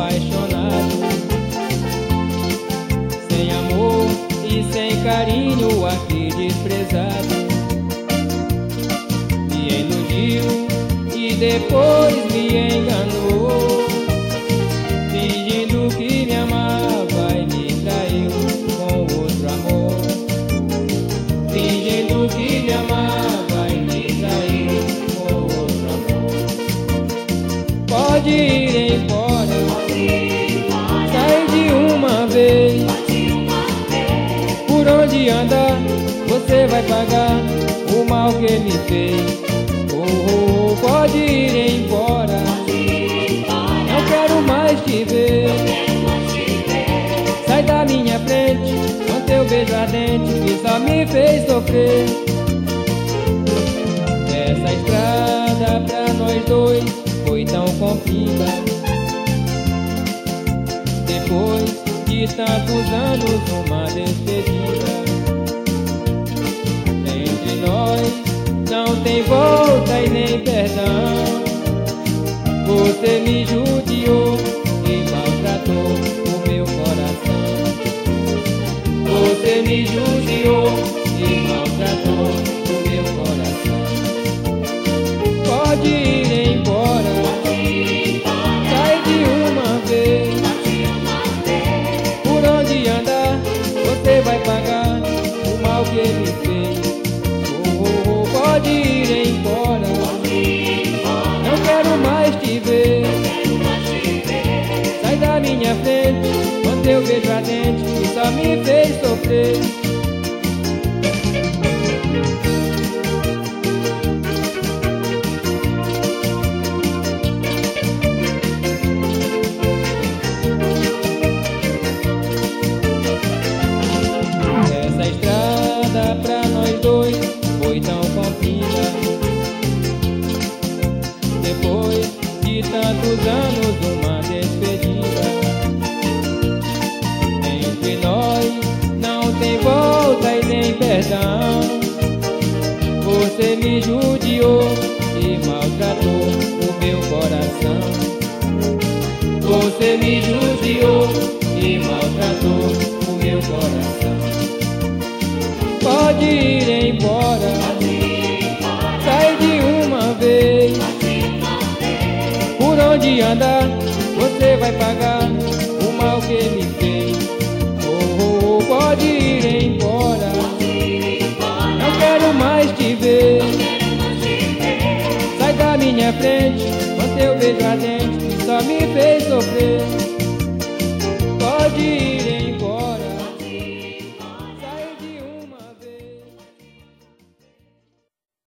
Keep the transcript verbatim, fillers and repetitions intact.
apaixonado, sem amor e sem carinho, aqui desprezado. Me iludiu e depois me enganou, fingindo que me amava e me traiu com outro amor. Fingindo que me amava e me traiu com outro amor. Pode ir embora, sai de uma vez. Por onde andar, você vai pagar o mal que me fez. Oh, oh, oh, pode ir embora, não quero mais te ver. Sai da minha frente, com teu beijo ardente que só me fez sofrer. Essa estrada pra nós dois foi tão comprida, depois de tantos anos uma despedida. Entre nós não tem volta e nem perdão. Você me judiou e maltratou o meu coração. Você me judiou e maltratou o meu coração. Pode ir embora, sai de uma vez. Por onde andar, você vai pagar o mal que ele fez. Oh, oh, oh, pode ir embora, não quero mais te ver. Sai da minha frente, com teu beijo ardente que só me fez sofrer. Essa estrada pra nós dois foi tão comprida, depois de tantos anos uma despedida. Entre nós não tem volta e nem perdão. Você me judiou e maltratou o meu coração. Você me judiou e maltratou o meu coração. Pode ir embora, sai de uma vez. Por onde andar, você vai pagar o mal que me fez. Oh, oh, oh, pode ir embora, não quero mais te ver. Sai da minha frente, com teu beijo ardente que só me fez sofrer.